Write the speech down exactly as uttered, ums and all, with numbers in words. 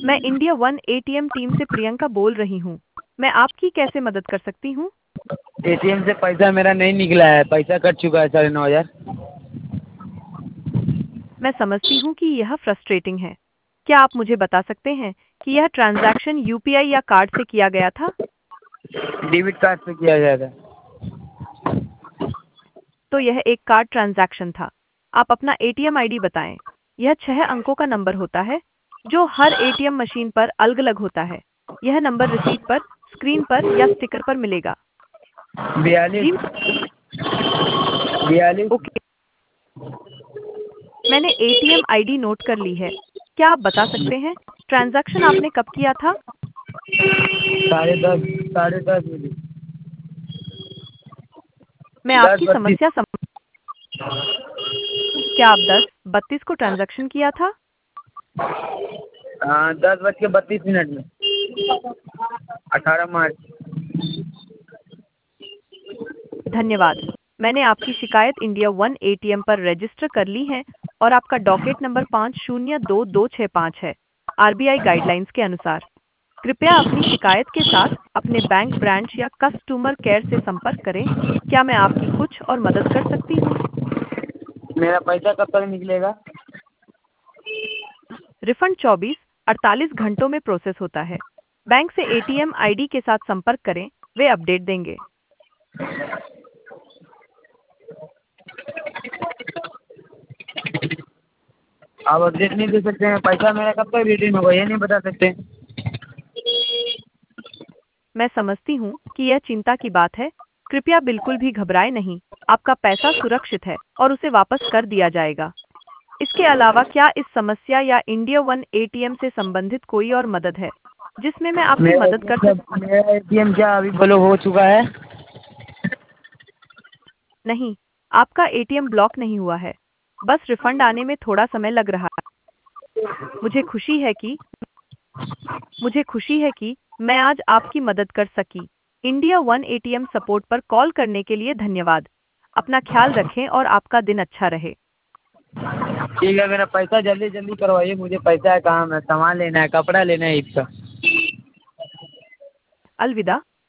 मैं India one ATM team से प्रियंका बोल रही हूँ। मैं आपकी कैसे मदद कर सकती हूँ? एटीएम से पैसा मेरा नहीं निकला है, पैसा कट चुका है साढ़े नौ हज़ार। मैं समझती हूँ कि यह फ्रस्ट्रेटिंग है। क्या आप मुझे बता सकते हैं कि यह ट्रांजैक्शन यूपीआई या कार्ड से किया गया था? डेबिट कार्ड से किया जाएगा। तो यह एक कार्ड ट्रांजैक्शन था। आप अपना एटीएम आईडी बताएं। यह छह अंकों का नंबर होता है जो हर एटीएम मशीन पर अलग-अलग होता है। यह नंबर रिसीट पर, स्क्रीन पर या स्टिकर पर मिलेगा। बयालीस जी, बयालीस ओके। मैंने एटीएम आईडी नोट कर ली है। क्या आप बता सकते हैं ट्रांजैक्शन आपने कब किया था? साढ़े दस साढ़े दस बजे। मैं दस आपकी बत्तीस। समस्या सम क्या आप दस बत्तीस को ट्रांजैक्शन किया था? हाँ, दस बज के बत्तीस मिनट में, अठारह मार्च। धन्यवाद। मैंने आपकी शिकायत इंडिया वन एटीएम पर रजिस्टर कर ली है और आपका डॉकेट नंबर पाँच शून्य दो दो छह पाँच है। आरबीआई गाइडलाइंस के अनुसार कृपया अपनी शिकायत के साथ अपने बैंक ब्रांच या कस्टमर केयर से संपर्क करें। क्या मैं आपकी कुछ और मदद कर सकती हूँ? मेरा पैसा कब तक निकलेगा? रिफंड चौबीस अड़तालीस घंटों में प्रोसेस होता है। बैंक से एटीएम आईडी के साथ संपर्क करें, वे अपडेट देंगे। आप अपडेट नहीं दे सकते हैं? पैसा मेरा कब तक रिटर्न होगा ये नहीं बता सकते? मैं समझती हूँ कि यह चिंता की बात है। कृपया बिल्कुल भी घबराएं नहीं। आपका पैसा सुरक्षित है और उसे वापस कर दिया जाएगा। इसके अलावा क्या इस समस्या या इंडिया वन एटीएम से संबंधित कोई और मदद है जिसमें मैं आपकी मेरा मदद एटीएम कर सब सकती? मेरा एटीएम क्या अभी ब्लॉक हो चुका है? नहीं, आपका एटीएम ब्लॉक नहीं हुआ है। बस रिफंड आने में थोड़ा समय लग रहा है। मुझे खुशी है कि मुझे खुशी है कि मैं आज आपकी मदद कर सकी। इंडिया वन एटीएम सपोर्ट पर कॉल करने के लिए धन्यवाद। अपना ख्याल रखें और आपका दिन अच्छा रहे। ठीक है, मेरा पैसा जल्दी जल्दी करवाइए, मुझे पैसा है काम है, सामान लेना है, कपड़ा लेना है ईद का। अलविदा।